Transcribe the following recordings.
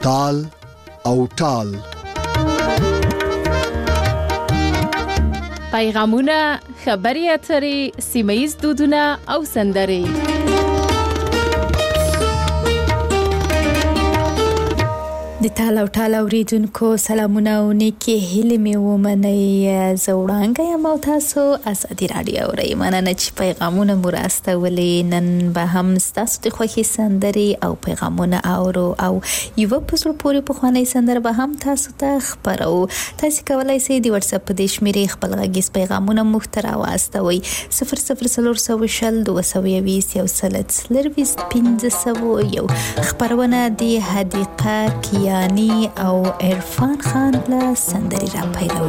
تال او ټال. پیغامونه، خبري اترې، سیمه‌ییز دودونه او سندرې. د تال او ټال اوریدونکو سلامونه او نیکی هیلې مې ومنئ. زه وړانګه یم او تاسو ازادي راډیو اورئ. مننه چې پیغامونه مو راستولې. نن به هم ستاسو د خوښې سندرې او پیغامونه اورو او یوه په زړه پورې پخوانۍ سندره به هم تاسو ته خپرو. تاسو کولی شئ د واتس اپ په دې شمېرې خپل غږیز پیغامونه موږ ته راواستوئ. 0042021 خپرونه د حدیقه کیانی او عرفان خان له سندرې را پیلو.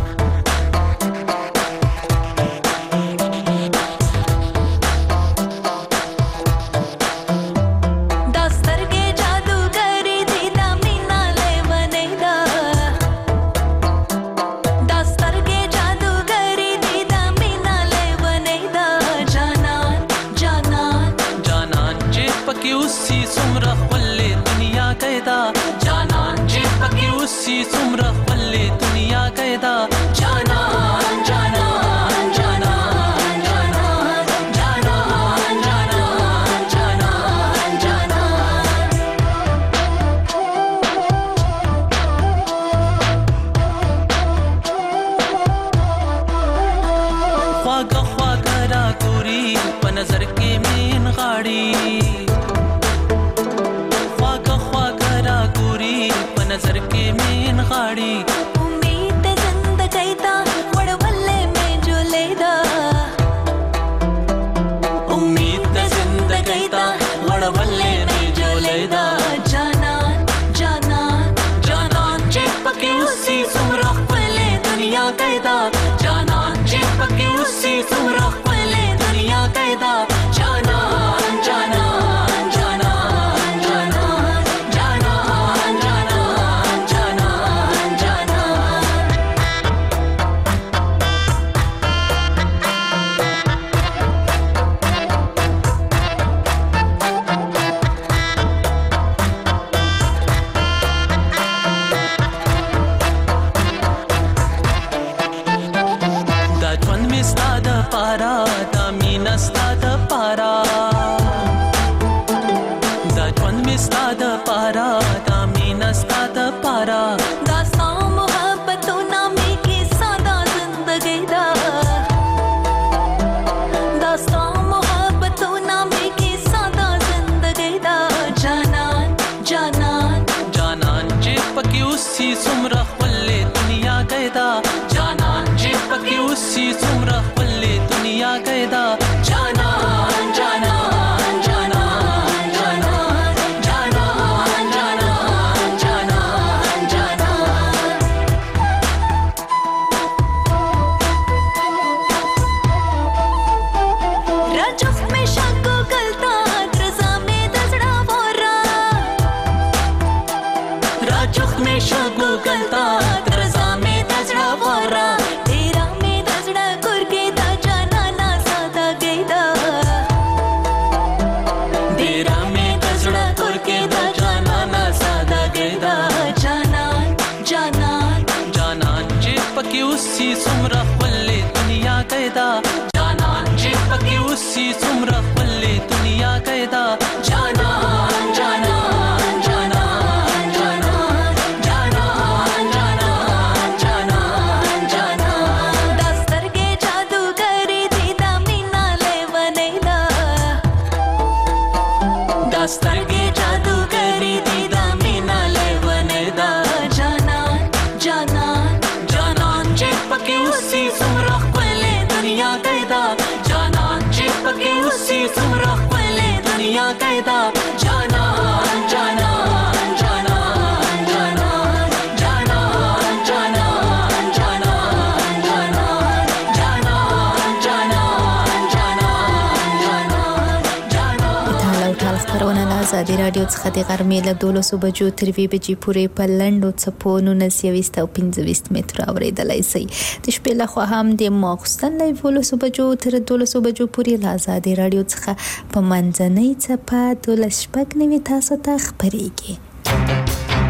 ازادي رادیو څخه د غرمې له 12 بجو تر 2 بجې پورې په لنډو څپو 19 او 25 متر اوریدلای شئ. د شپې له خوا هم د ماخستن له 12 بجو تر 12 بجو پورې له ازادي رادیو څخه په منځنۍ څپه 12 تاسو ته خبرېږي.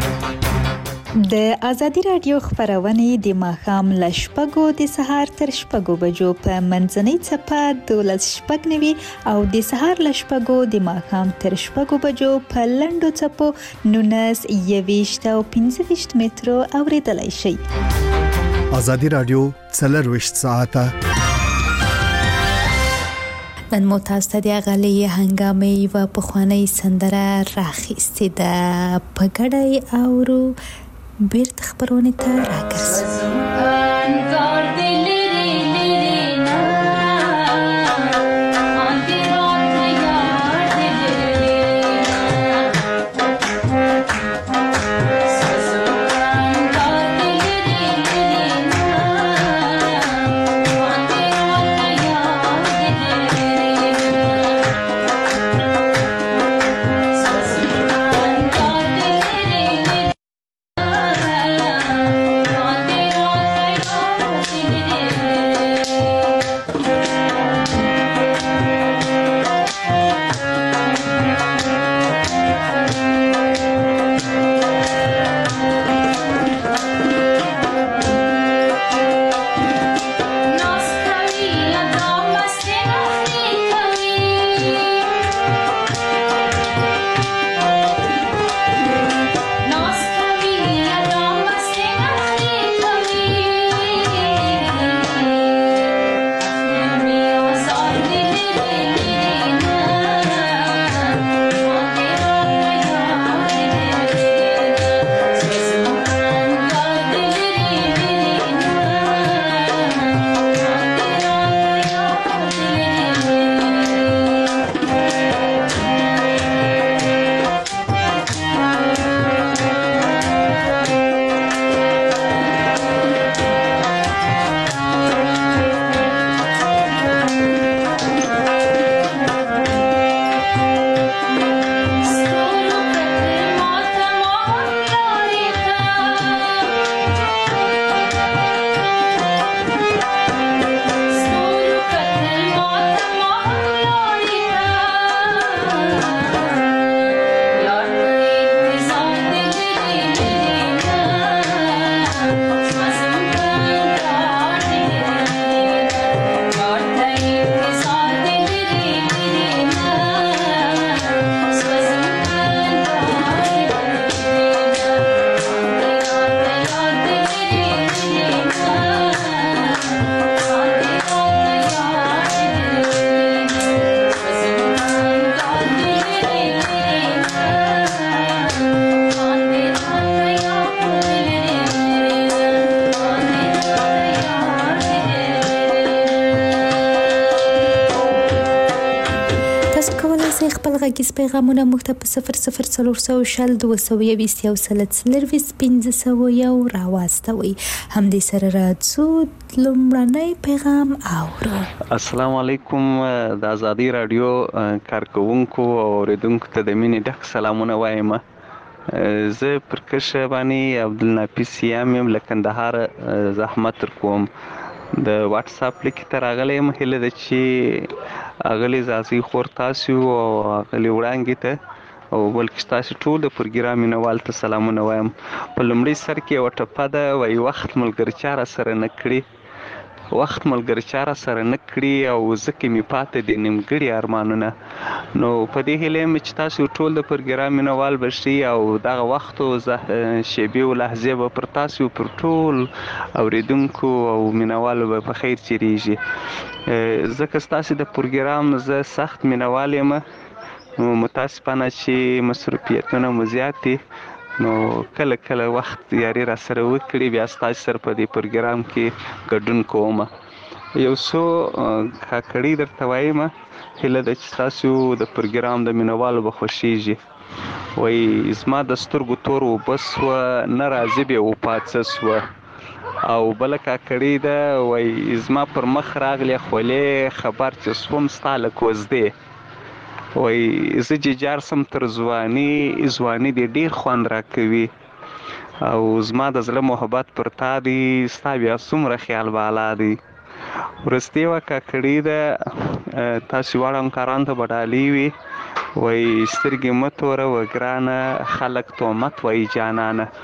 د ازادي راډیو خبرونه د ماښام له 6:00 د سهار تر 6:00 بجو په منځنۍ چپه 12:09 او د سهار له 6:00 د ماښام تر 6:00 بجو په لنډو چپو 19 او 15 مترو اوریدلای شئ. ازادي راډیو 24 ساعته نن مو تاسو ته د غلي هنګامې و په خواني سندره راخېستې ده په ګډای اورو بیرته خبرونه ته راګرځي. غږیز پیغامونه موږ ته په 0040202215 راواستوي. همدې سره راځو لومړنی پیغام اورو. السلام علیکم د ازادي رادیو کارکونکو او اوریدونکو ته د مینې ډک سلامونه وایم. زه پرکش باندې عبدالنافس یم له کندهار زحمت کوم. د واتس اپ لیک ته راغلی یم، هیله ده چې اغلی زاسي خور تاسو او اغلی وړاندې ته او بلکې تاسو ټول د پروګرام مینوال ته سلامونه وایم. په لومړي سر کې یو ټپه ده، وایي وخت ملګرچا را سره نه کړي او ځکه مې پاتې دي نیمګړي ارمانونه. نو په دې هیله یم چې تاسو ټول د پروګرام مینوال بشئ او دغه وخت او شیبې او لحظې به پر تاسو پر ټول اوریدونکو او مینوالو به په خیر چیریږي. ځکه ستاسو د پروګرام زه سخت مینوال یم، نو متاسفانه چې مصروفیتونه مو زیات دي، نو کله کله وخت یاري را سره وکړي بیا ستاسو سره په دې پروګرام کې ګډون کوم. یو څو کاکړي درته وایم، هیله ده چې تاسو د پروګرام د مینوالو به خوښیږي. وایي زما د سترګو تور اوبه سوه، نه راځي بیا وپاڅه سوه. او بله کاکړي ده، وایي زما پر مخ راغلی خولې، خبر چې سوم ستا له کوزدې. وایي زه ججار سم تر ځواني دې ډېر خوند راکوي، او زما د زړه محبت پر تا دی، ستا بیا څومره خیال بالا دی. وروستۍ یوه کاکړي ده، تاسو واړه همکارانو ته به ډالۍ وي. وایي سترګې مه توروه ګرانه، خلک تهمت وایي جانانه.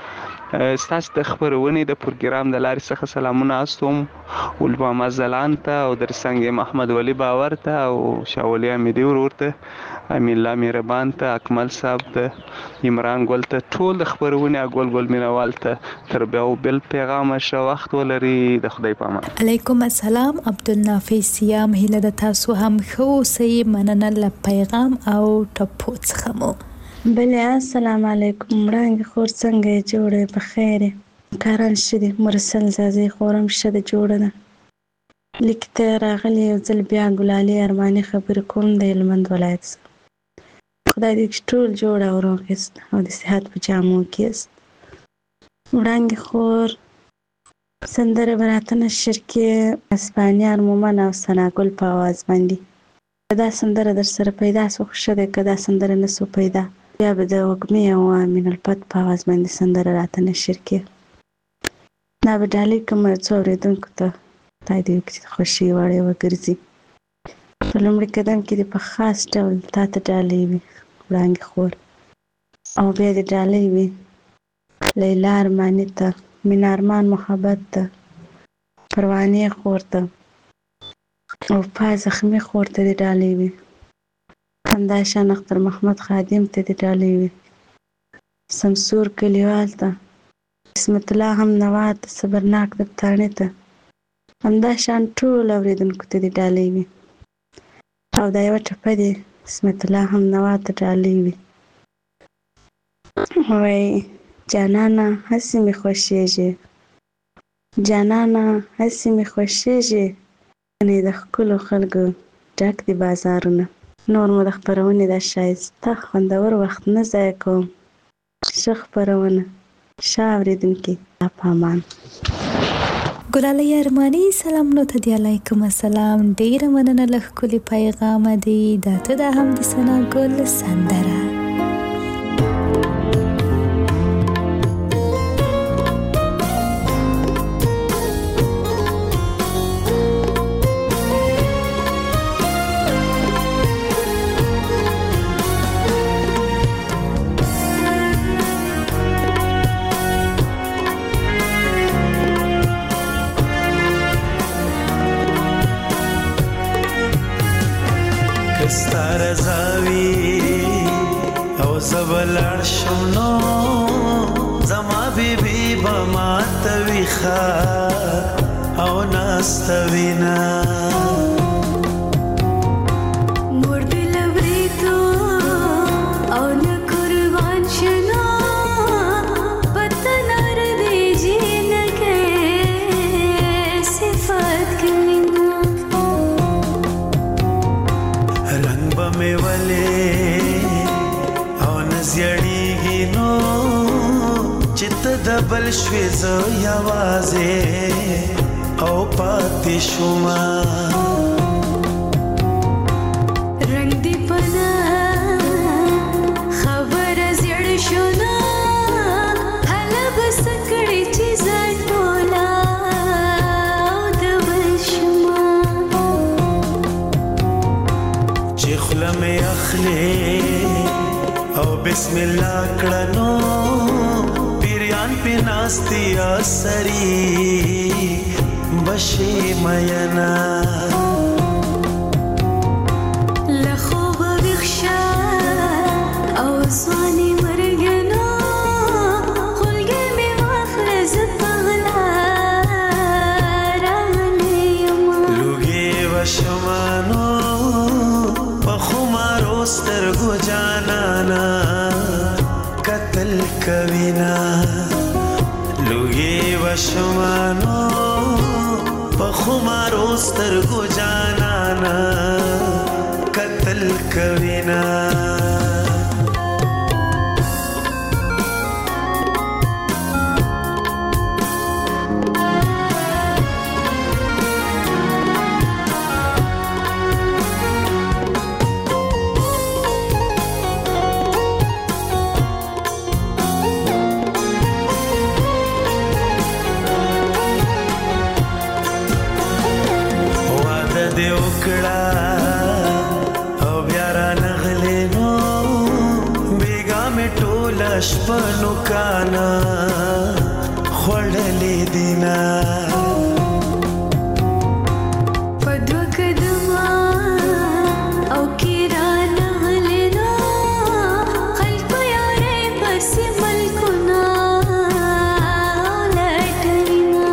ستاسو د خبرونې د پروګرام د لارې څخه سلامونه استوم ولبا زلان ته او درسنګ محمد ولی باور ته او شاولی امیدی ورور ته امین الله مهربان ته اکمل صاحب ته عمران ګل ته ټول د خبرونې ګل مینوال ته تر بیا بل پیغام شو وخت ولري د خدای په امان. علیکم السلام عبدالنافع سیام هیله د تاسو هم خو سي مننه ل پیغام او ټپو څخه مو. بله السلام علیکم وړانګې خور څنګه جوړې په خیر کاران شدي مرسل زازي خورم شده جوړه ده لیکته راغلی یو ځل بیا ګلالي ارماني خبرې کوم د هلمند ولایت څخه خدای دې چې ټول جوړ او روغ یاست او د صحت په جامو کې یاست. وړانګې خور سندره به راته نشر کې اسپانیا مومن او ثناګل په اواز باندې دا سندره در سره پیدا سو ښه دی که دا سندره نه سو پیدا بیا به د وږمې او امین الفت په اواز باندې سندره راته نشر کې. دا به ډالۍ کوم څو اورېدونکو ته خدای دې وکړي چې خوښي وړې وګرځي. په لومړي قدم کې دې په خاص ډول تا ته ډالۍ وي وړانګې خور او بیا دې ډالۍ وي لیلا ارماني ته مینا ارمان محبت ته پروانې خور ته او پا زخمي خور ته دې ډالۍ وي همداشان اختر محمد خادم ته دې ډالۍ وي سمسور کلیوال ته اسمت الله هم نوا ته صبرناک د تاڼې ته همداشان ټول اورېدونکو ته دې ډالۍ وي او دا یوه ټپه دې اسمت الله هم نوا ته ډالۍ وي. وایي جانانه هسې مې خوښېږي جانانه هسې مې خوښېږي نه د ښکلو خلکو ډک دي بازارونه. نور مو د خپرونې دا ښایسته خوندور وخت نه ضایع کوم. ښه خپرونه ښه اورېدونکي په امان. ګلالۍ ارماني سلامونو ته دی علیکم السلام ډېره مننه له ښکلي پیغامه دی دا ته دا هم د ثناګل سندره. زبلړ شونو زما بیبي بما تويخه او ناستوینا مرد لوريتو او نقربان شنا پتنار دی جینکه صفات کمینا رنگ بمه ولې زیړیږي نو چت دبل شوي زو یوازې او پاتې شوم رنگ دی پنا خبر زیړ شونا هله بس کړي چې زټولا دبل شوم چې خلمه اخلي او بسم الله کړنو پیریان پیناستی اسری بشي مینا لخو بخشا او ځواني مرګنو خلګې می واخرز پغلا راغلی یم لوګي وشمانو په خمارو سترګو جانانا قتل کوینا لوګي وشمانو په خمارو سترګو جانانا قتل کوینا او بیا را نغلی نو بیگا می ټول لشپنو کانا خوړلې دینا پدو قدما او کیرانا غلینا خلق یارې بس ملکنا لټرینا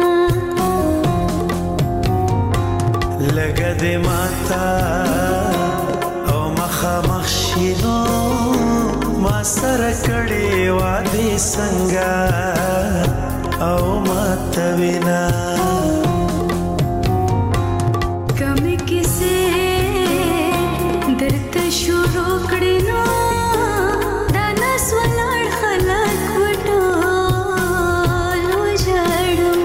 لګه دې ماتا او مخامخ شینو ما سره کړې وادي څنګه او ماته وینا کمی کیسه درته شروع کړې نو دا نس ولاړ خلک وټولو ژړم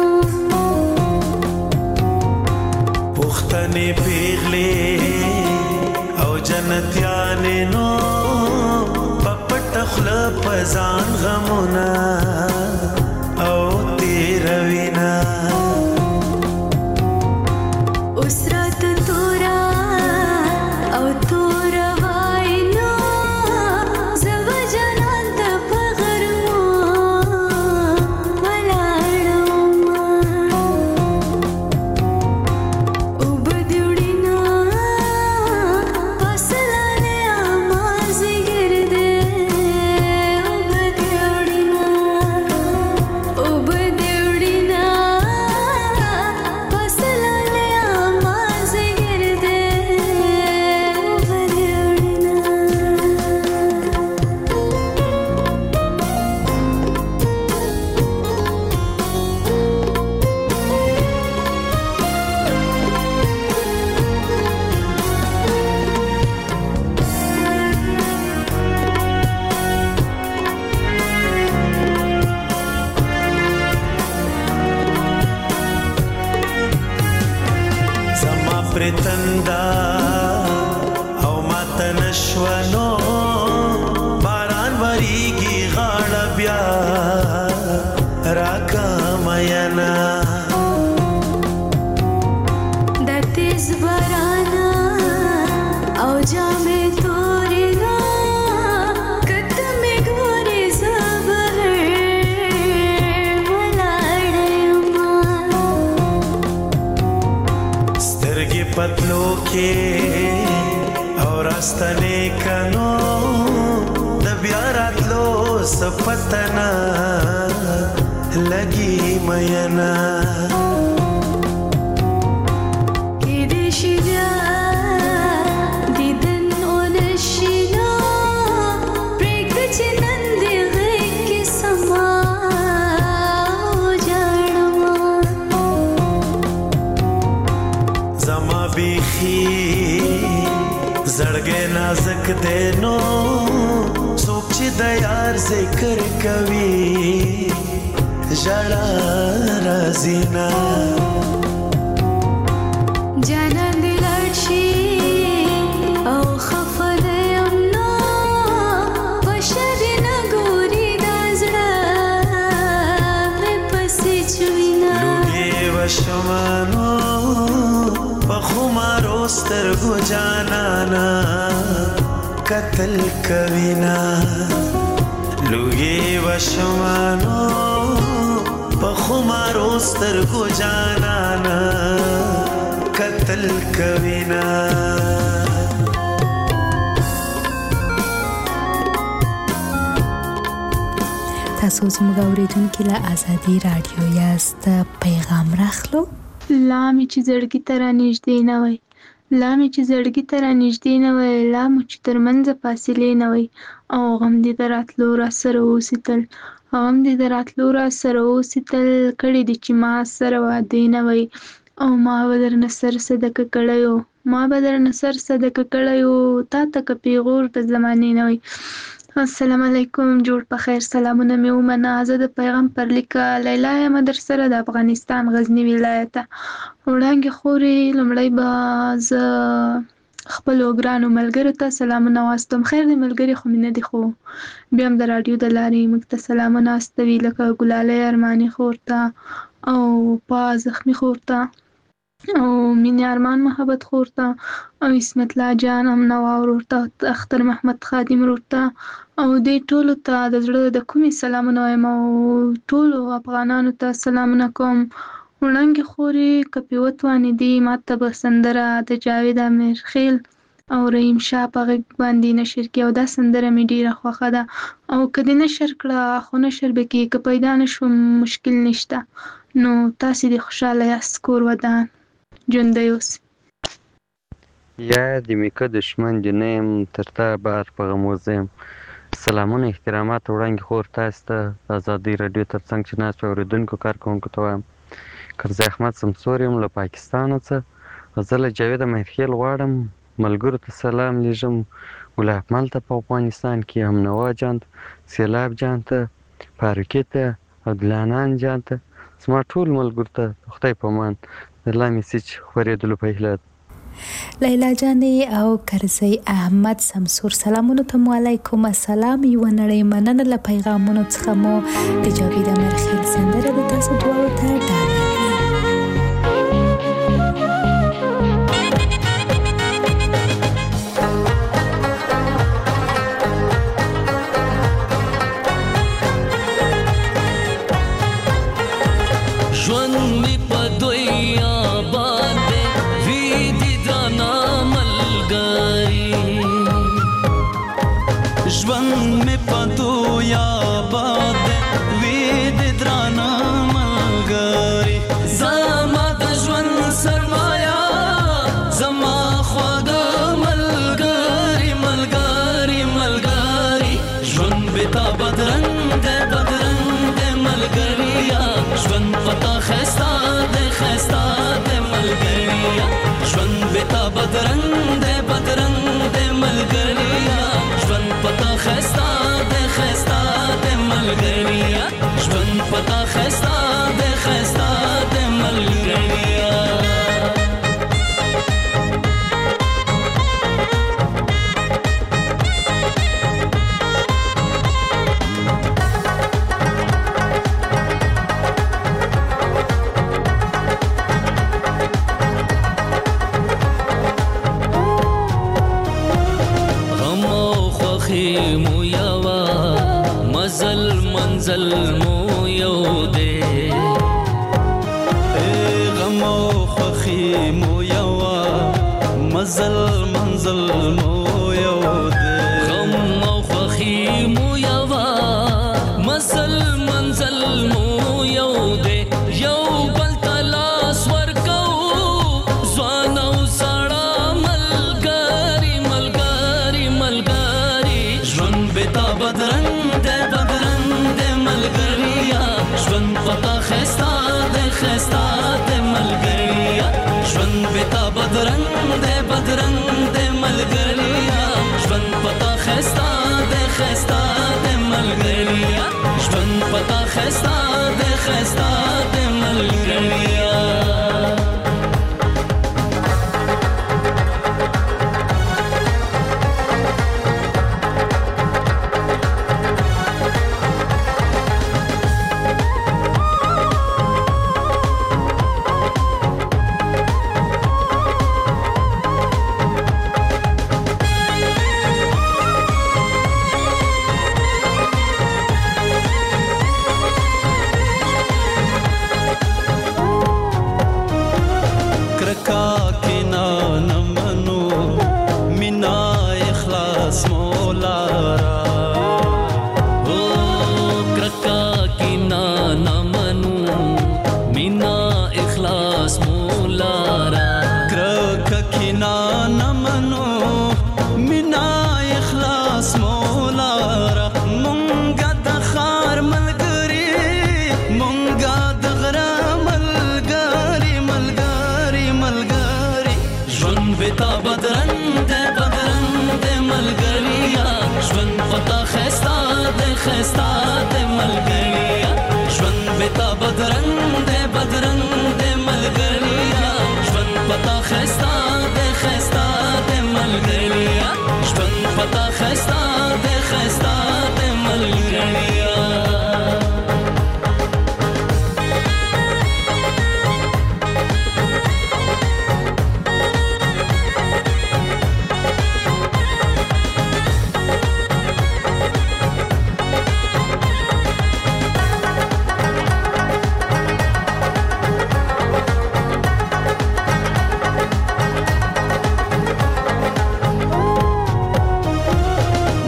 پښتنې پیغلې او جنتیانې نو پپټ خله پزان غمونه او تیروینا اوس رات تورا او تورا واینا زو جنان د پغرمو ولاړم او بدوړینا فاصله اماز ګرده او بدوړینا فاصله اماز ګرده او بدوړینا زما پرتندا او ماته نشونو باران وریږي غاړه بیا راکا مینا د تیز بارانا او جامې تورینا کته مې ګورې زبر ولاړم سترګې پتلو کې او راستنې کنو د بیا راتلو سپتنا لګي مینا کې دې شي بیا دیدن اونشینا پرېږده چې نن دې غېږ کې سما وژاړم زما بیخي زړګې نازک دی نو څوک چې د یار ذکر کوي ژړا راځي نه جانان دې لاړ شي او خفه دی یم نو په شر نه ګوري دا زړه مې پسې چوینه لوګي وشمانو په خمارو سترګو جانانا قتل کوینا لوګي وشمانو په خمارو سترګو جانانا قتل کوینا تاسو زموږ اورېدونکي له ازادي راډیو یاست. پیغام راخلو. لا مې چې زړګي ته رانږدې نه وای، لا مې چې زړګي ته رانږدې نه وای، لا مو چې ترمنځه فاصلې نه وای، او غم دې د راتلو راسره اوسېتل، غم دې د راتلو راسره اوسېتل، کړي دي چې ما سره وعدې نه وای، او ما به درنه سر صدقه کړی و، ما به درنه سر صدقه کړی و، تا ته که پیغور د زمانې نه وای. السلام علیکم، جوړ په خیر، سلامونه مې ومنه. زه د پیغام پر لیکه لیلا یم در سره د افغانستان غزني ولایته. وړانګې خورې، لومړی به زه خپلو ګرانو ملګرو ته سلامونه واستوم. خیر دی ملګري، خو مې نه دي، خو بیا هم د راډیو د لارې موږ ته سلامونه استوي، لکه ګلالۍ ارماني خور ته او په زخمي خور ته او مینې ارمان محبت خور ته او عصمت الله جان امنوا ورور ته اختر محمد خادم ورور ته او دې ټولو ته د زړه د کومې سلامونه وایم او ټولو افغانانو ته سلامونه کوم. وړانګې خورې که پې وتوانې دې ماته به سندره د جاوید امیرخیل او رحیم شاه په غږ باندې نشر کړي او دا سندره مې ډېره خوښه ده او که دې نشر کړه خو نشر به کړي، که پیدا نه شوم مشکل نشته. نو تاسې دې خوشحاله یاست، کور ودان، ژوندی اوسئ. یا د میکه دشمن دې نه یم تر تا بار په غموزه یم. سلامونه احترامات وړانګې خور تاسو ته د ازادۍ راډیو تر څنګ چې ناست وي اورېدونکو کارکوونکو ته وایم کرزی احمد سمسور یم له پاکستانه څه. زه له جاوید امیرخیل غواړم ملګرو ته سلام لیږم، ملا اکمل ته په افغانستان کې، امنوا جان ته، سیلاب جان ته، فاروقي ته او دلانان جان ته، زما ټول ملګرو ته د خدای په امان د الله میسج خپرېدلو په هیله. لیلا جانې او کرزی احمد سمسور سلامونو ته مو علیکم السلام. یوه نړۍ مننه له پیغامونو څخه مو د جاوید امیرخیل سندره د تاسو دواړو ته ډالۍ.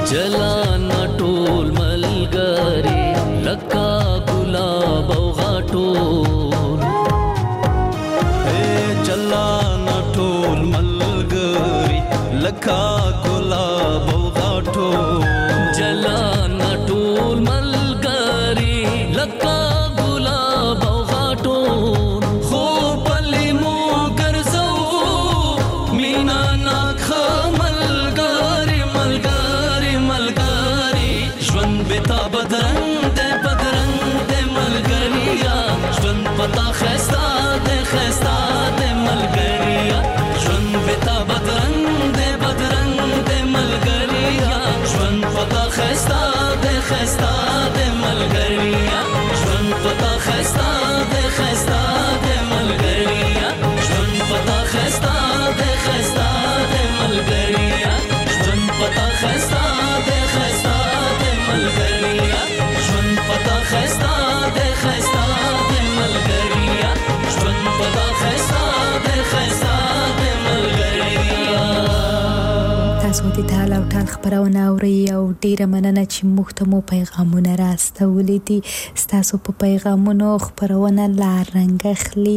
جلانا ټول ملګری لکه ګلاب او غاټول جلانا ټول ملګری لکه ګلاب او غاټول جلانا ټول ملګری لکه ګلاب او غاټول خو پلي مو ګرځو مینا ناک ملګری ملګری ملګری ژوند بتا بدرنګ دې ملګریا ژوند پتا خستا دې ملګریا ژوند بتا بدرنګ دې ملګریا ژوند پتا خستا دې ملګریا ژوند پتا خستا دې ملګریا ژوند پتا خستا دې ملګریا ژوند پتا خستا دې ملګریا ژوند پتا خستا دې ملګریا ژوند پتا خستا دې ملګریا. تاسو د ټال او ټال خبرونه اورئ او ډیره مننه چې موږ ته مو پیغامونه راستولي دي. ستاسو په پیغامونو خبرونه لا رنګ اخلي.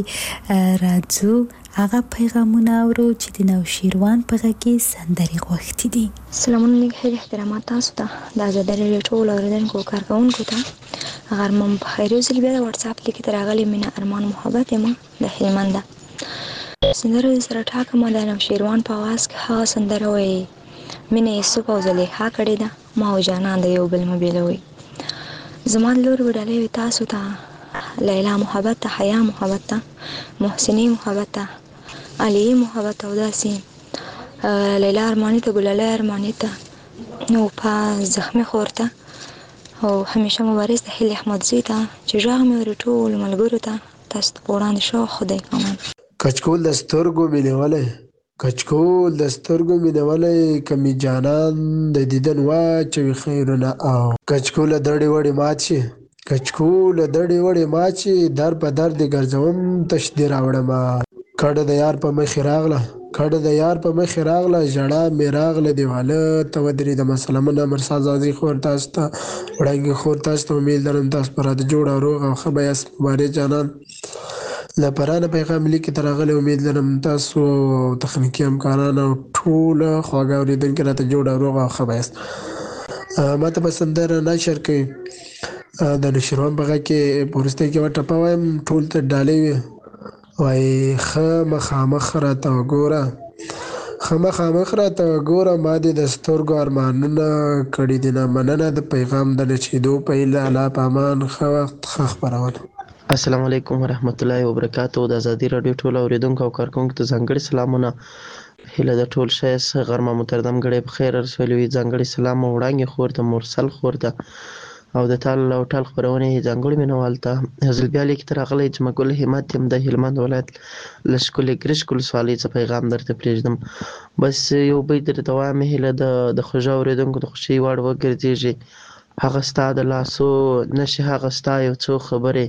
راځو هغه پیغامونه اورو چې د نوشیروان په غږ کې سندرې غوښتي دي. سلامونه لیک خیر احترامات تاسو ته د آزادۍ راډیو ټول اوریدونکو کارکونکو ته غرمم په خیر اوسئ. بیا د واتس اپ لیک تر راغلی مینا ارمان محبت یم د هلمند سندره سره ټاکه ما د نوشیروان په आवाज کې ها سندره وای مینه یوسف او زلیخا کړي ده ما او جانان د یو بل مبیلوي زما لور وډالې تاسو ته لیلا محبت ته حیا محبت ته محسنی محبت ته علی محبت او داسي لیلا ارمانی ته ګلاله ارمانی ته نو په زخمی خورته او همیشه مبارز د هلی احمد زی ته چې ژغ مې ورټول ملګرو ته تاسو په وړاندې شو خدای کومن کچکول د سترګو مینهوالی کچکول د سترګو مینهوالی کمی جانان د دیدن واچوي خیرونه او کچکول دړې وړې مات شي کچکول دړې وړې مات شي در په در دې ګرځوم تش دې راوړمه کډه د یار په مخې راغله کډه د یار په مخې راغله ژړا مې راغله دیواله ته ودرېدم. سلامونه مرسا زادي خور تاسو ته وړانګې خور تاسو ته امید لرم تاسو په راته جوړ او روغ او ښه به یاست. مبارک جانان له پرانه پیغام لیکې ته راغلی امید لرم تاسو تخنیکي همکاران او ټوله خواږه اورېدونکي راته جوړ او روغ او ښه به یاست. ما ته به سندره نشر کوي د نوشیروان په غږ کې په وروستۍ کې به ټپه وایم ټول ته ډالۍ وي وایي ښه مخامخ راته وګوره ښه مخامخ راته وګوره ما دې د سترګو ارمانونه کړي دي نه مننه د پیغام د نچېدو په هیله الله په امان ښه وخت ښه خپرونه. السلام علیکم ورحمت الله وبرکاتو. د آزادۍ راډیو ټول اوریدونکو او کارکونکو ته ځانګړي سلامونه. هیله د ټول ښایست غرمه متردم ګړی په خیر رسولي وي. ځانګړي سلام وړانګې خور ته مرسل خور ته او د ټال او ټال خپرونې ځانګړي مینوال ته حضرت بیا لیک ته راغلی جمع ګل همت یم د هلمند ولایت له ښکلې ګرشک ولسوالۍ څخه پیغام درته پرېږدم. بس یو بیت درته وایم هیله د خوږه اورېدونکو د خوښۍ وړ وګرځېږي. هغه ستا د لاسو نشي هغه ستا یو څو خبرې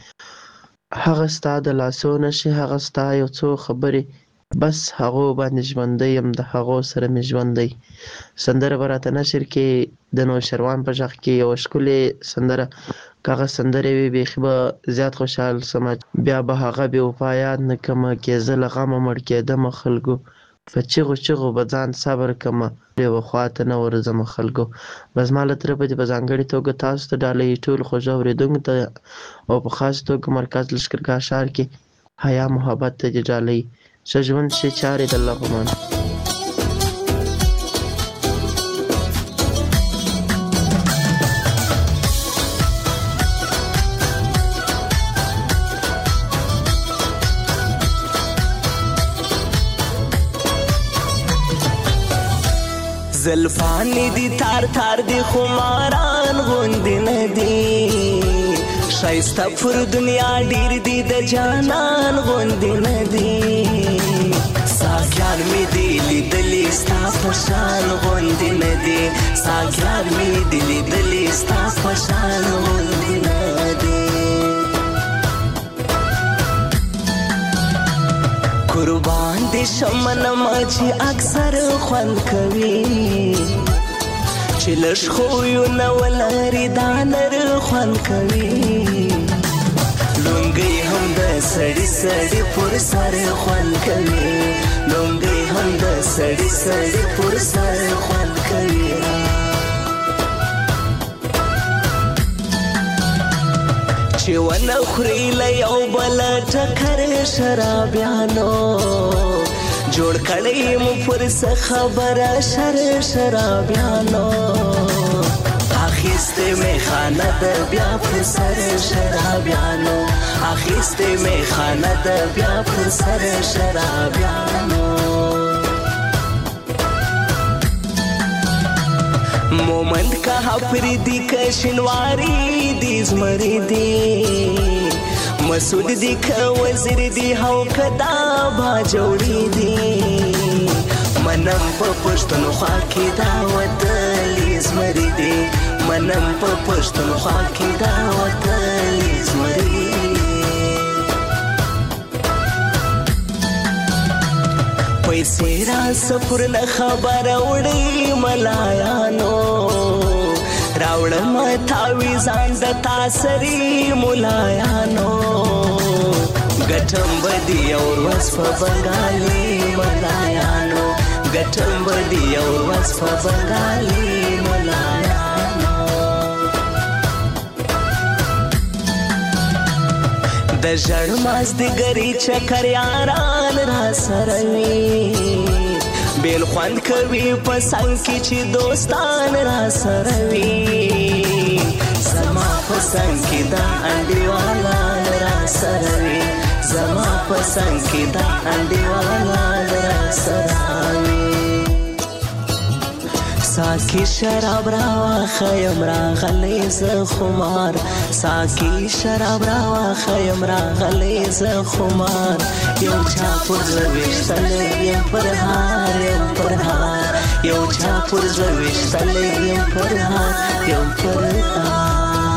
هغه ستا د لاسو نشي هغه ستا یو څو خبرې بس هغو باندې ژوندی یم د هغو سره مې ژوندی. سندره به راته نشر کې د نوشیروان په غږ کې یوه ښکلې سندره که هغه سندرې وي بیخي به زیات خوشحال سمه بیا به هغه بې وفا یاد نه کړمه کې زه له غمه مړ کېدمه خلکو په چغو چغو به ځان صبر کړمه یوه خوا ته نه ورځمه خلکو. بس زما له طرفه دې په ځانګړې توګه تاسو ته ډالۍ ټولو خوږه اورېدونکو ته او په خاص توګه مرکز لښکرګاه ښار کې حیا محبت ته دې ډالۍ. ښه ژوند ښې چارې د الله په امان. زلفانی دی تار تار دی خماران غوندی ندی شایسته پر دنیا ډیر دی د جانان غوندی ندی ساګیان می دی لیدلی ستا په شان غوندی ندی ساګیان می دی لیدلی ستا په شان غوندی ندی قربان دي شمن ما چې اکثر خوند کوي چې لږ خویونه ولري دا نر خوند کوي لونګۍ هم د سړي سړي پر سر خوند کوي لونګۍ هم د سړي سړي پر سر خوند کوي چې ونه خوري له یو بل ټکر شرابیانو جوړ کړی مو پر څه خبره شرابیانو اخیستې مې خانه د بیا پر سر شرابیانو اخیستې مې خانه د بیا پر سر شرابیانو مومند کا حفریدی که شنواری دی زمری دی مسعود دی که وزیر دی هو که دا با جوړی دی منم په پښتونخوا کې دا وتلی زمری دی منم په پښتونخوا کې دا وتلی زمری پیسې را سفر نه خبره وړي ملایانو راوړم تاویزان د تاسري ملایانو ګټم بدی اور وس په بنګالي ملایانو ګټم بدی اور وس په بنګالي ملایانو د ژړ مازدیګري چکر یاران را سره وي بیل خوند کوي په څنګ کې چې دوستان را سره وي زما په څنګ کې دا انډیوالان را سره وي زما په څنګ کې دا انډیوالان را سره وي ساکی شراب راواخیم راغلی زه خمار ساکی شراب راواخیم راغلی زه خمار یو چا پر زړه ویشتلی یم پر هار یم پر هار یو چا پر زړه ویشتلی یم پر هار یم پر هار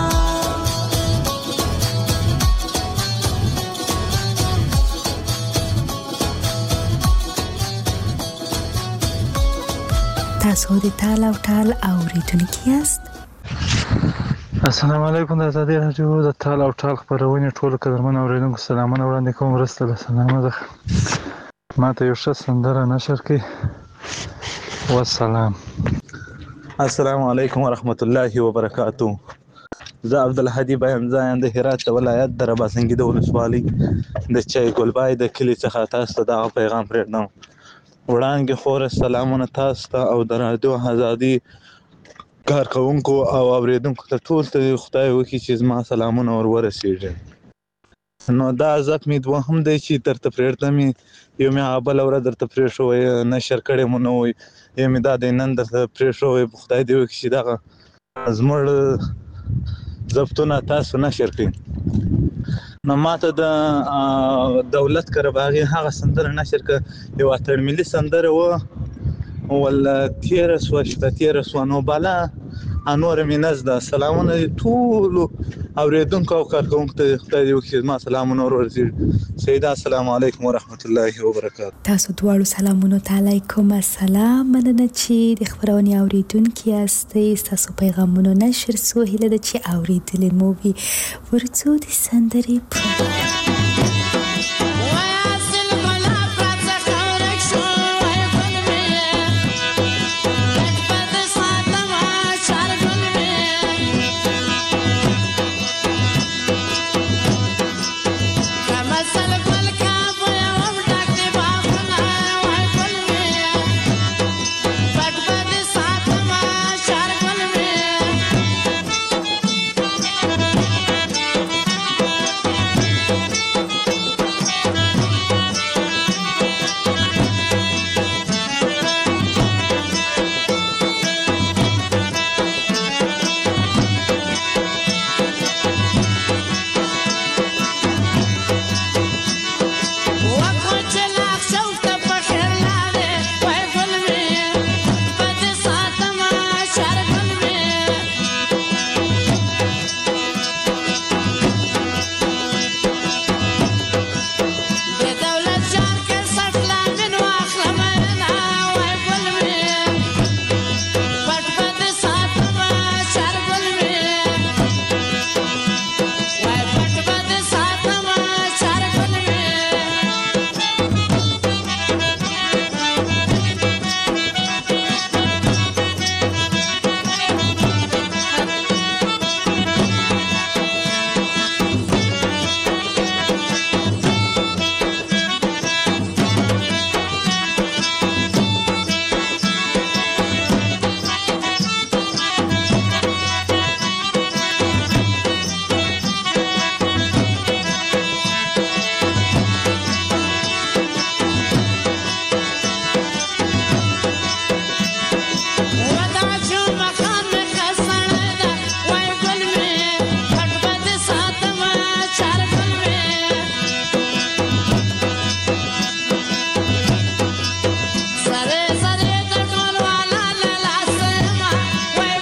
تاسو د تال او ټال اوریدونکي یاست السلام علیکم د آزادي راډیو د تال او ټال خپرونې ټولو قدرمنو اوریدونکو سلامونه وړاندې کوم مرسته له سلامه ده ما ته یو ښه سندره نشر کړئ والسلام السلام علیکم ورحمت الله وبرکاتو زه عبدالهادي بایم زایم د هرات ولایت د رباطنګي د ولسوالۍ د چای ګلبای د کلي څخه تاسو ته دغه پیغام پرېږدم وړاندې خوره سلامونه تاسو ته او د رادیو آزادي کارکوونکو او اوریدونکو ته ټول ته خدای وکړي چې زما سلامونه ور ورسېږي نو دا عزت مې دوهم دی چې درته پرېږدم یو مې هغه بله ورځ درته پرېښوی نشر کړی مو نه وی یو مې دا دی نن درته پرېښوی خدای دې وکړي چې دغه زموږ ضبطونه تاسو نشر کړئ نو ماته د دولت کرباغي هغه سندره نشر کړه یو اتړ ملي سندره و ولا تیره سوه نو بالا انور مې نزده سلامونه ټول اوریدونکو او کارکوونکو ته خدای دې وکړي ما سلامونه ورسېږي سیدا السلام علیکم ورحمت الله وبرکاتو تاسو دواړو سلامونو ته علیکم السلام مننه چې د خبرونې اوریدونکي یاستئ ستاسو پیغامونو نشر سو هیله ده چې اوریدلې مو وي ورڅو د سندرې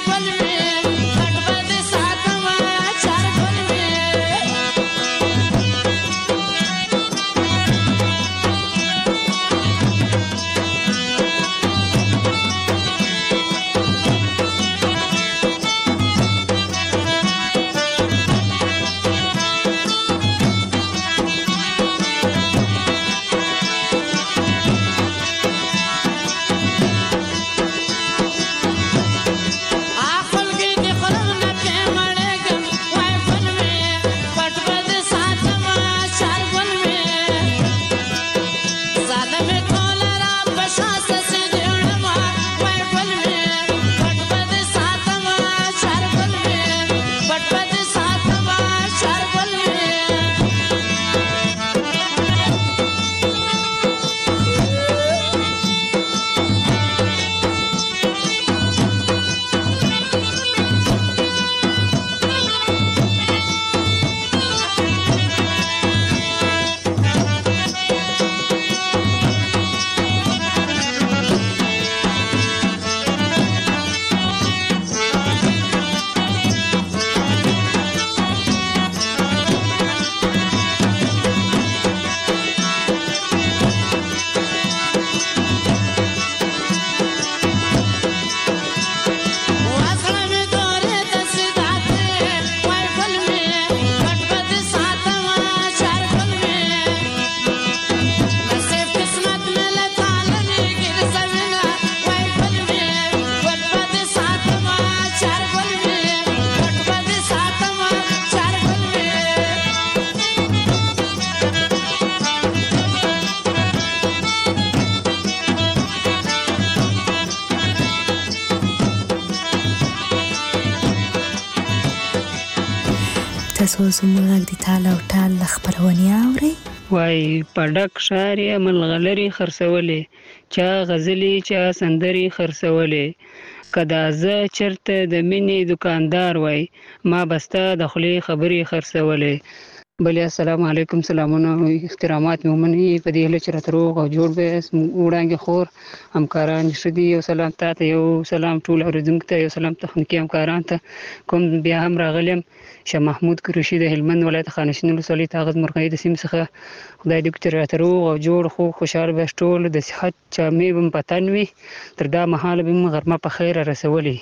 تاسو زموږ غږ د ټال او ټال خبرونه اورئ؟ وای په ډک ښار یې ملغلرې خرڅولې، چا غزلې چا سندرې خرڅولې، که دا زه چېرته د مینې دکاندار وای ما به ستا د خولې خبرې خرڅولې. بلې السلام علیکم، سلامونه او احترامات مې ومنئ په دې هیله چې راته روغ او جوړ به یاست. وړانګې خور همکاران ښه دي، یو سلام تا ته، یو سلام ټول اورېدونکو ته، یو سلام تخنیکي همکاران ته. کوم بیا هم راغلی یم شاه محمود قریشي د هلمند ولایت خانشین ولسوالۍ تاغز مرغۍ د سیمې څخه. خدای دې وکړي چې راته روغ او جوړ خوږ خوشحاله به یاست ټول، د صحت جامې به مو په تن وي، تر دا مهاله به مو غرمه په خیر رسولې.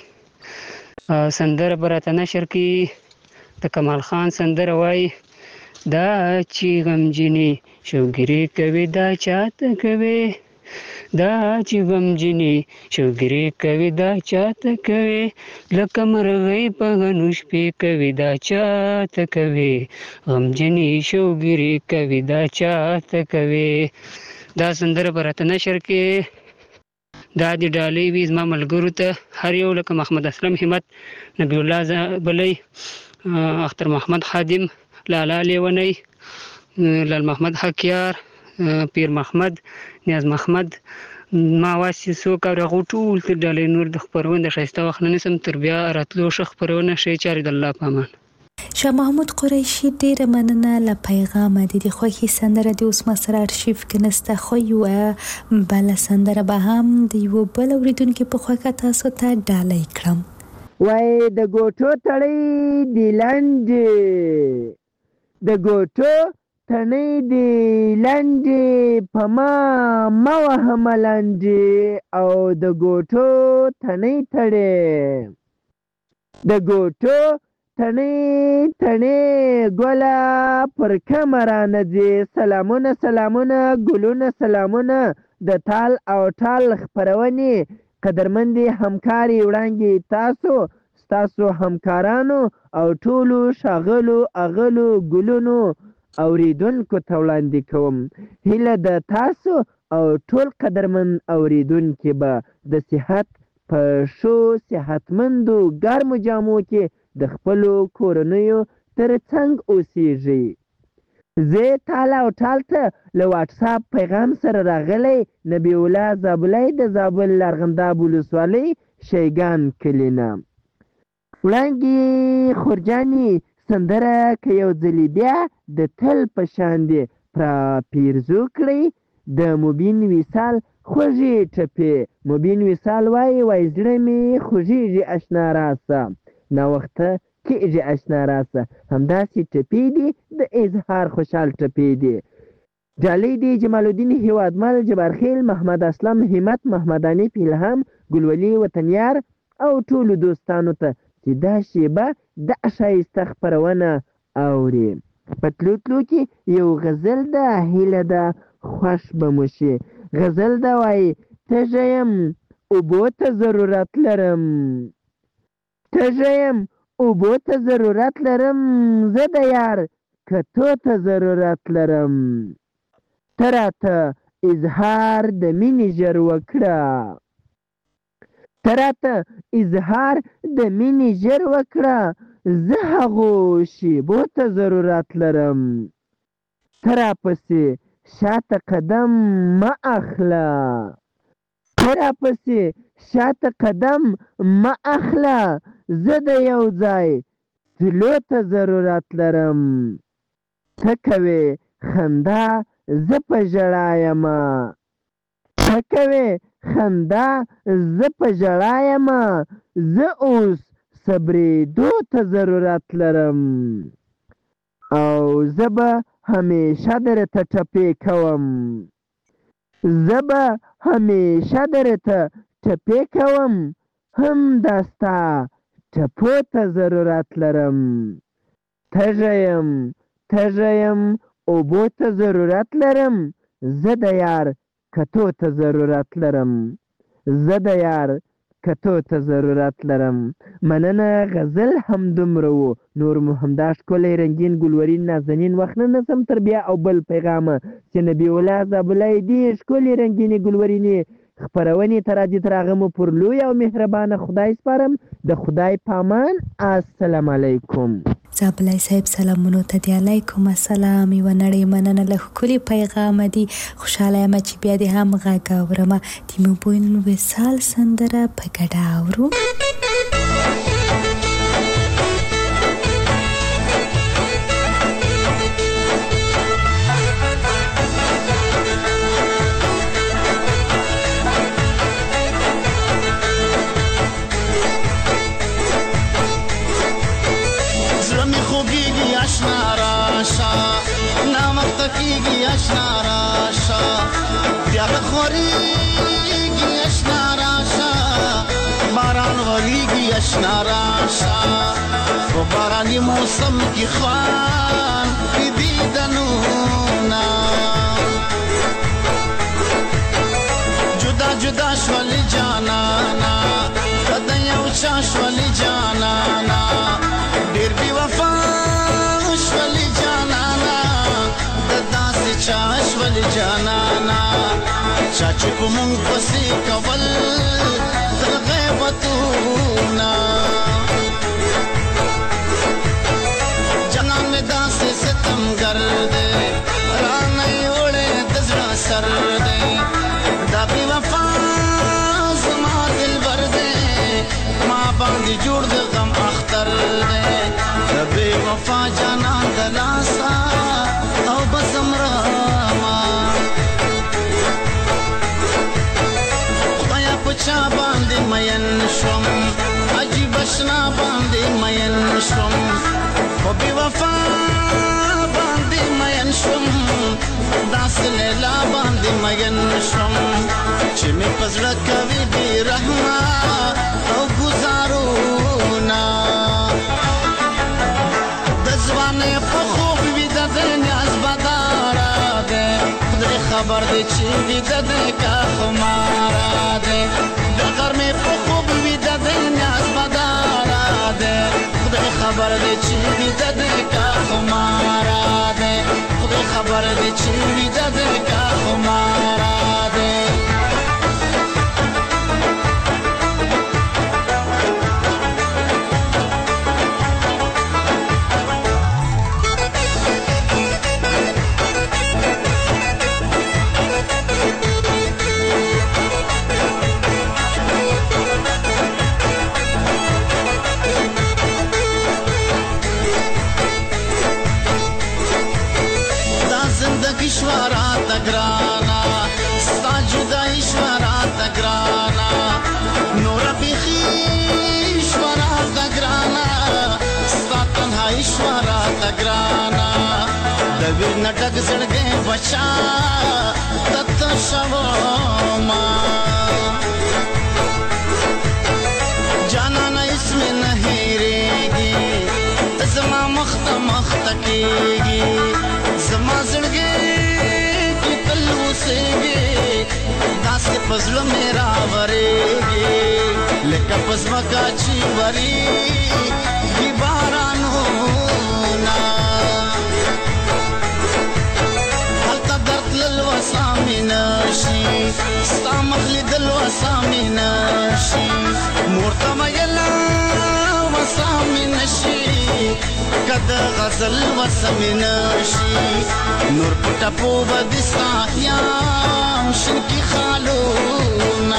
سندره به راته نشر کړي د کمال خان سندره وایي دا چې غمجنې شوګیرې کوي دا چاته کوي، دا چې غمجنې شوګیرې کوي دا چاته کوي، لکه مرغۍ په غنو شپې کوي دا چاته کوي، غمجنې شوګیرې کوي دا چاته کوي. دا سندره به راته نشر کې دا د ډالۍ وي زما ملګرو ته هر یو، لکه محمد اسلم همت، نبی الله بلی، اختر محمد خادم، لالا لیونی، لال محمد حکیار، پیر محمد، نیاز محمد، ما واسي څوک او هغو ټول تر ډالۍ نور د خپرونې د ښایسته وخت نه نیسم تر بیا راتلو ښه خپرونه ښې چارې د الله په امان. شاه محمود قریشي ډیره مننه له پیغامه. د دې خوښي سندره د اوس ما سره ارشیف کې نسته، خو یوه بله سندره به هم د یوه بل اورېدونکي په خوښه تاسو ته ډالۍ کړم. وای د ګوټو تړۍ د لنډې، د ګوټو تڼۍ دې لنډې، په ما مه وهه ملنډې، او د ګوټو تڼۍ تړې، د ګوټو تڼۍ تڼۍ ګله پر کمه رانه ځې. سلامونه سلامونه ګلونه سلامونه د تال او ټال خپرونې قدرمندې همکارې وړانګې تاسو، ستاسو همکارانو او ټولو ښاغلو اغلو ګلونو اوریدونکو ته وړاندې کوم. هیله د تاسو او ټول قدرمن اوریدونکي به د صحت په ښو صحتمندو ګرمو جامو کې د خپلو کورنیو تر څنګ اوسیږي. زه تال او ټال ته له واټساپ پیغام سره راغلی نبی الله زابلی د زابل ارغنداب ولسوالۍ شیګان کلي نه. وړانګې خورجانې سندره که یو ځلې بیا د تل په شان دې پیرزو کړئ. د مبین وصال خوږې ټپې. مبین وصال وایي زړه مې خوږېږي اشنا راسه، ناوخته کېږي اشنا راسه، همداسې ټپې دي د اظهار خوشحال ټپې دي. ډالۍ دی جمال الدین هیوادمل، جبارخیل، محمد اسلم، همت، محمد انیف، الهام، ګلولي وطنیار او ټولو دوستانو ته چې دا شیبه دا ښایسته خپرونه اوري. په تلو تلو کې یو غزل ده، هیله ده خوښ به مو شي. غزل ده وایي تږی یم اوبو ته ضرورت لرم، تږی یم اوبو ته ضرورت لرم، زه د یار کتو ته ضرورت لرم. ته راته اظهار د مینې ژر وکړه، ته راته اظهار د مینې ژر وکړه، زه هغو شیبو ته ضرورت لرم. ته راپسې شاته قدم مه اخله، ته راپسې شاته قدم مه اخله، زه د یو ځای تلو ته ضرورت لرم. ته کوې خندا زه په ژړا یمه، ته کوې خندا زه په ژړا یمه، زه اوس صبرېدو ته ضرورت لرم. او زه به همیشه درته ټپې کوم، زه به همیشه درته ټپې کوم، هم دا ستا ټپو ته ضرورت لرم. تږی یم تږی یم اوبو ته ضرورت لرم، زه د یار کتو ته ضرورت لرم، زه د یار کتو ته ضرورت لرم. مننه. غزل همدومره و، نور مو همدا ښکلی رنګین ګلورین نازنین وخت نه نسم تر بیا او بل پیغامه چې نبي الله زابلای دې ښکلې رنګینې ګلورینې خپرونې ته راځي تر هغه مو پر لوی او مهربانه خدای سپارم. د خدای پامان. السلام علیکم. زابلای صاحب سلامونو ته دی. علیکم السلام. یوه نړۍ مننه له ښکلي پیغامه دي. خوشحاله یم چې بیا دې هم غږ اورم. د مبین وصال سندره په ګډه اورو. کیږي اشنا راشه بیا بخوریږي اشنا راشه باران وریږي اشنا راشه په باراني موسم کې خوان دې دنونه جدا جدا شولې جانانا کده یو چا شولې جانانا ډېر بې وفا شولې جانانا چاش ول جانانا چاچو کوم پسې کول تر غیبتونا جنان میں داسې ستم ګرځي رانه وړې دزړه سر دې دا بي وفا زما دل ورده ما باندې جوړ د غم اختر دې دا بي وفا جانان دلاسا او بسم راما خدایا پچا باندې مین شوم عجیب اشنا باندې مین شوم خو بی وفا باندې مین شوم داس لیلا باندې مین شوم چې می پزړه کوي بی رحمه او گزارونا د ځوانې په خوب وي د نیاز بدارا ده خدای خبر دی چې وي د کا خمارا ده د غرمې په خوب وي د نیاز بدارا ده خدای خبر دی چې وي د کا خمارا ده خدای خبر دی چې وي د کا خمارا ده لاړه ګرانا د وینې ډک زړګې بچا تت شو ما جانا نه اسم نه هېرېږي زما مخته مخته کېږي زما زړګې کې تل اوسېږي داسې په زړه مې راورېږي لکه په ځمکه چې ورېږي بارانونه هلته درد تلل وسه مې نشي ستا مخ لیدل وسه مې نشي مور ته ویله وسه مې نشي که د غزل وسه مې نشي نور په ټپو به د ستا یم شنکي خالونه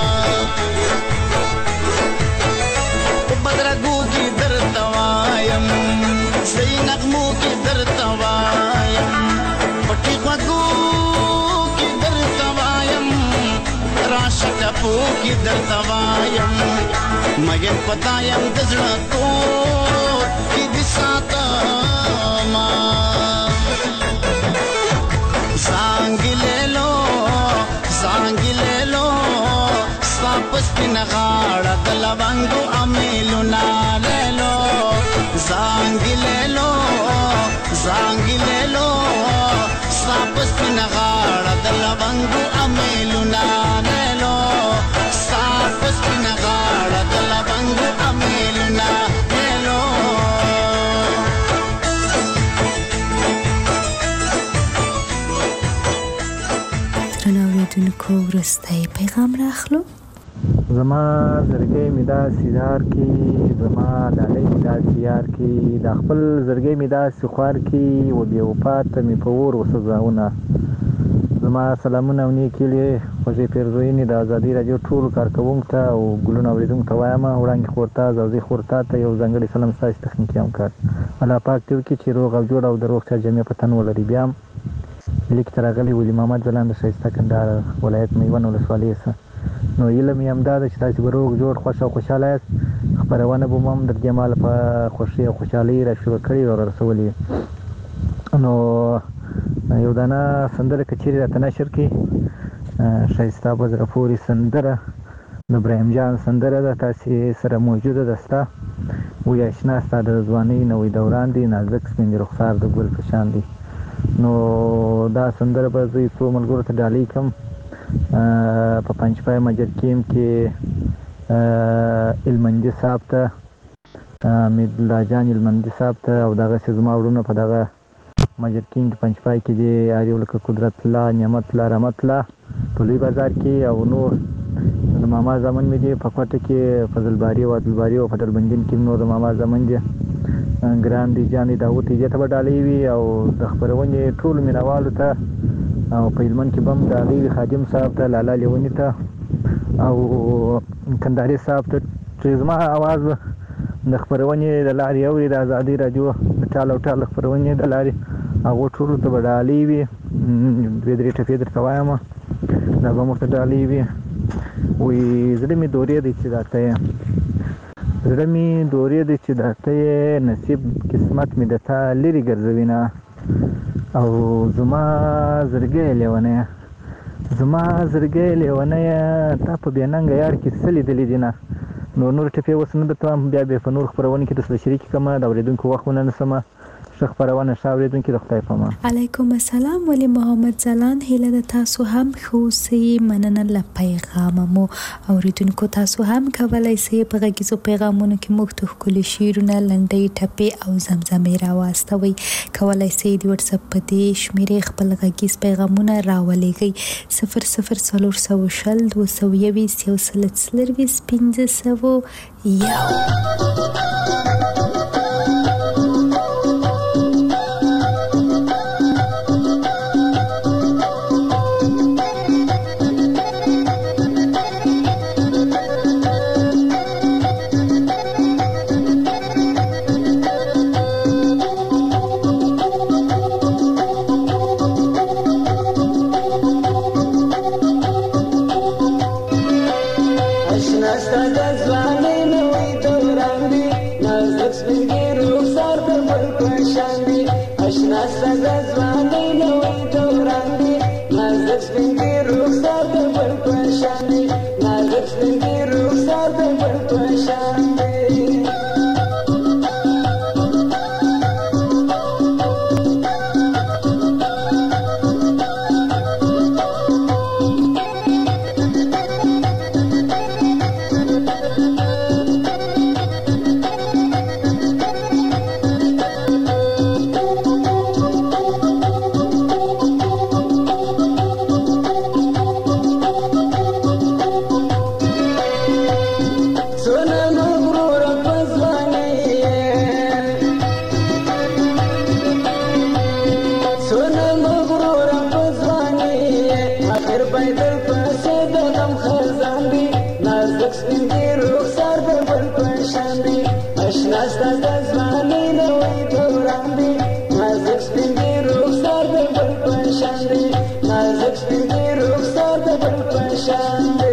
په بدرګو کې درته وایم صحیح نغمو کې درته وایم پټي غوږو کې درته وایم راشه ټپو کې درته وایم مګر پتا یم د زړه کور کې دې ساتما زانګي لیلو ستا په سپینه غاړه د لونګو امیلونه لیلو زانګي لیلو ستا په سپینه غاړه د لونګو امیلونه لیلو ستا په سپینه غاړه د لونګو امیلونه لیلو اوریدونکو وروستی پیغام راخلو. زما زړګی مې داسې دار کې زما ډالۍ مې داسې یار کې د خپل زړګی مې داسې خوار کې و بې وفا ته مې په اور وسوځاونه زما سلامونه او نیکې هیلې خوږې پیرزوینې د ازادي راډیو ټولو کارکوونکو ته او ګلونه اورېدونکو ته وایم وړانګې خور ته زوزي خور ته یو ځانګړی سلام ستاسې تخنیکي همکار الله پاک دې وکړي چې روغ او جوړ او د روغتیا جامې په تن ولري. بیا هم لیک ته راغلی ولي محمد ځلانده ښایسته کندهار ولایت میوند ولسوالۍ څخه. نو هیله مې همدا ده چې تاسې به روغ جوړ خوښ او خوشحاله یاست. خپرونه به مو هم در دې مهاله په خوښۍ او خوشحالۍ را شروع کړې او را رسولې. نو یو دانه سندره که چیرې راته نشر کړي ښایسته په زړه پورې سندره د ابراهیم جان سندره ده تاسې سره موجوده ده ستا وی اشنا ستا د ځوانۍ نوی دوران دی نازک سپین رخسار د ګل په شان دی. نو دا سندره به زه څو ملګرو ته ډالۍ کړم په پنجپای مجرکیم کې علمندي صاحب ته حمید الله جان علمندي صاحب ته او دغسې زما وروڼه په دغه مجرکیم کې پنجپای کې دي اریو لکه قدرت الله نعمت الله رحمت الله په لوی بازار کې او نور د ماما زمن مې دي په کوټه کې فضل باري او عادل باري او فضل بندین کې نور د ماما زمن دي ګران دي جان داوود یې ته به ډالۍ وي او د خپرونې ټولو مینوالو ته او په هلمند کې به هم ډالۍ وي خادم صاحب ته لالا لیوني ته او کندهاري صاحب ته چې زما اواز د خپرونې د لارې اوري د ازادي راډیو د ټال او ټال خپرونې د لارې هغو ټولو ته به ډالۍ وي دوې درې ټپې درته وایم دا به موږ ته ډالۍ وي. وایي زړه مې دورې دی چې دا ته یې زړه مې دورې دی چې دا ته یې نصیب قسمت مې د تا لرې ګرځوینه او زما زړګی لیونیه تا په بې ننګه یار کې څه لیدلي دي نه. نور ټپې اوس نه درته وایم بیا په نور خپرونې کې درسره شریکې کړم د اورېدونکو وخت ونه نیسمه. ښه خپرونه ښه اورېدونکي د خدای په امان. علیکم السلام ولی محمد ځلان هیله ده تاسو هم ښه اوسئ. مننه له پیغامه مو اوریدونکو تاسو هم کولی شئ په غږیزو پیغامونو کې موږ ته ښکلي شعرونه لنډۍ ټپې او زمزمې راواستوئ. کولی شئ د وټساپ په دې شمېرې خپل غږیز پیغامونه راولېږئ 00420 221 اشنا ستاد ځواني نوې دوران دی اشنا ستا د ځوانۍ نوی دوران دی نازک سپین دی رخسار د بل په شان دی نازک سپین دی رخسار د بل په شان دی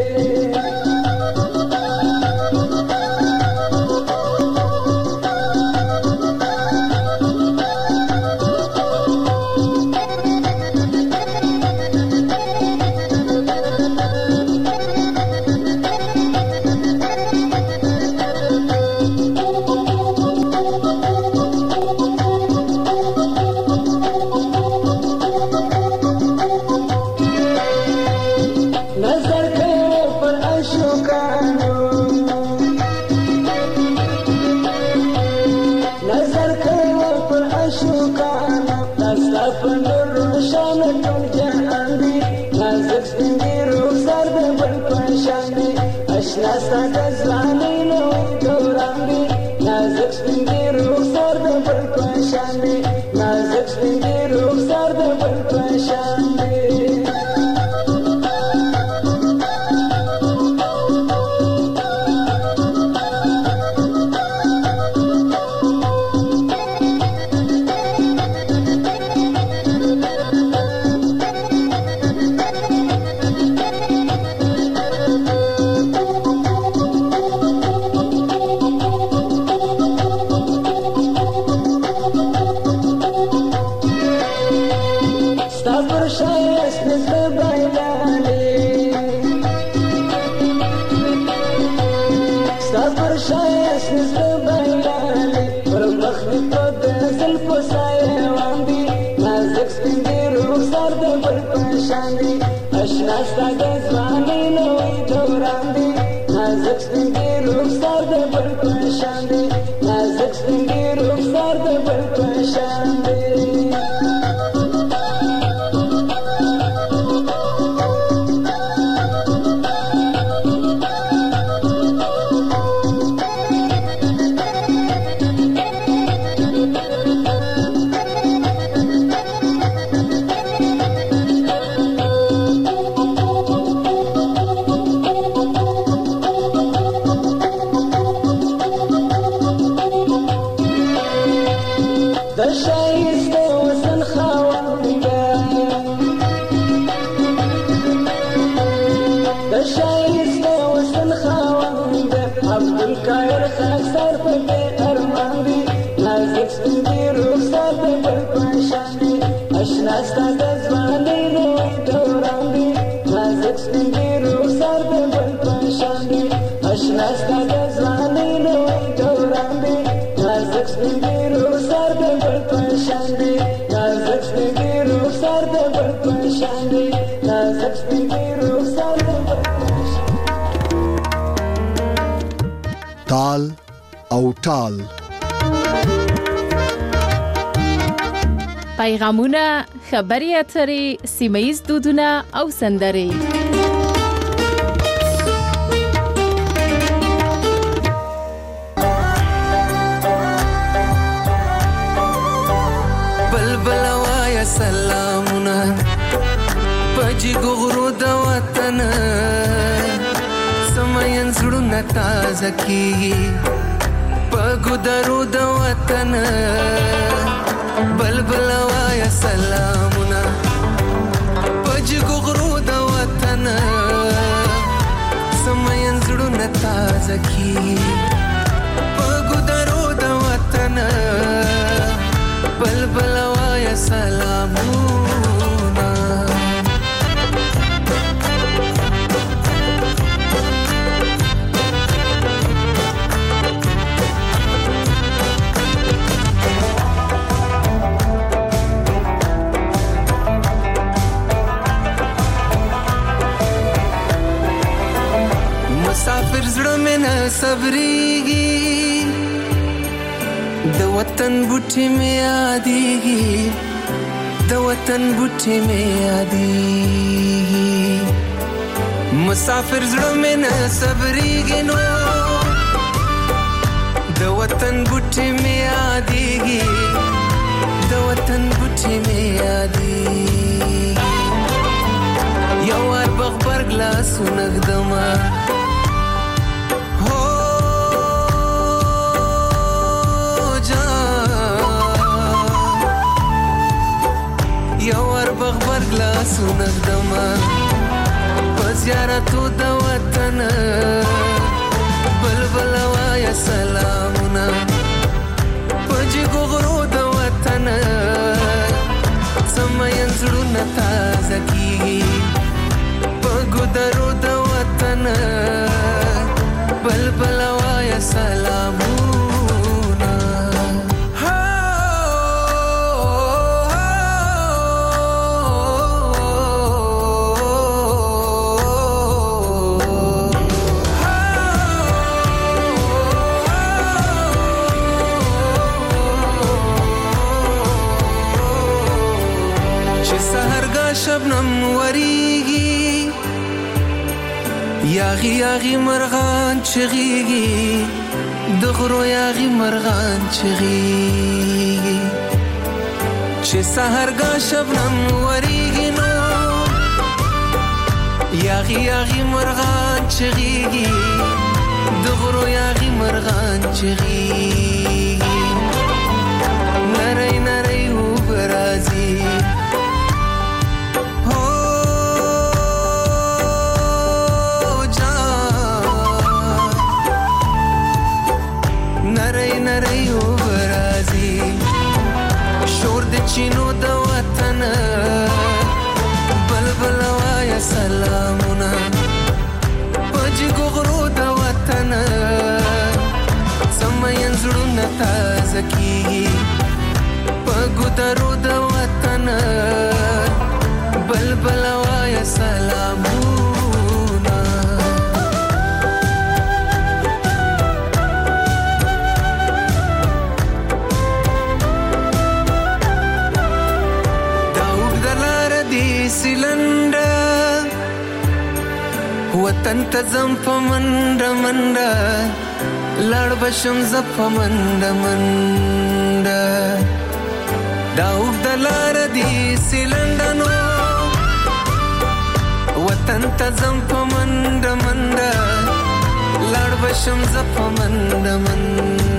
اشنا ستا د ځوانۍ نوی دوران دی نازک سپین دی رخسار د بل په شان دی نازک سپین دی رخسار د بل په شان دی اشنا ستا د ځوانۍ نوی دوران دی نازک سپین دی رخسار د بل په شان دی نازک سپین دی رخسار د بل په شان دی اشنا ستا د ځوانۍ نوی دوران دی نازک سپین دی رخسار د بل په شان دی اشنا ستا د ځوانۍ نوی دوران دی نازک سپین دی رخسار د بل په شان دی نازک سپین دی رخسار د بل په شان دی نازک سپین دی رخسار د بل په شان تال او ټال پیغامونه، خبرې اترې، سیمه ییز دودونه او سندرې. بلبل وایا سلامونه پجګو غرو د وطن سمین زړونه تازه کیږي پګو درو د وطن بلبل وایا سلامونه پجګو غرو د وطن سمین زړونه تازه کیږي پګو درو د وطن بلبل وایا سلامونه مسافر زړه مې نه صبرېږي د وطن بوټي مې یادېږي د وطن بوټي مې یادېږي مسافر زړه مې نه صبرېږي نو د وطن بوټي مې یادېږي د وطن بوټي مې یادېږي یو وار بغبرګ لاسونه ږدمه لاسو نغدما په زیارتو د وطن بلبل وایا سلامونه په جګو غرو د وطن سمین زړونه تازه کیږي په ګودرو د وطن بلبل وایا سلامونه شبنم وریږي یاغي یاغي مرغان چغيږي د غرو یاغي مرغان چغيږي چې سحرګه شبنم وریږي نو یاغي یاغي مرغان چغيږي د غرو یاغي مرغان چغيږي نری نری وبرازي چینو د وطن بلبل وایا سلامونه پجګو غرو د وطن سمین زړونه تازه کیږي پګو درو د وطن بلبل وایا سلامونه سیلنډا وطن ته زم په منډه منډه لړ بشم ز په منډه منډه دا وګد لار دی سیلنډا نو وطن ته زم په منډه منډه لړ بشم ز په منډه منډه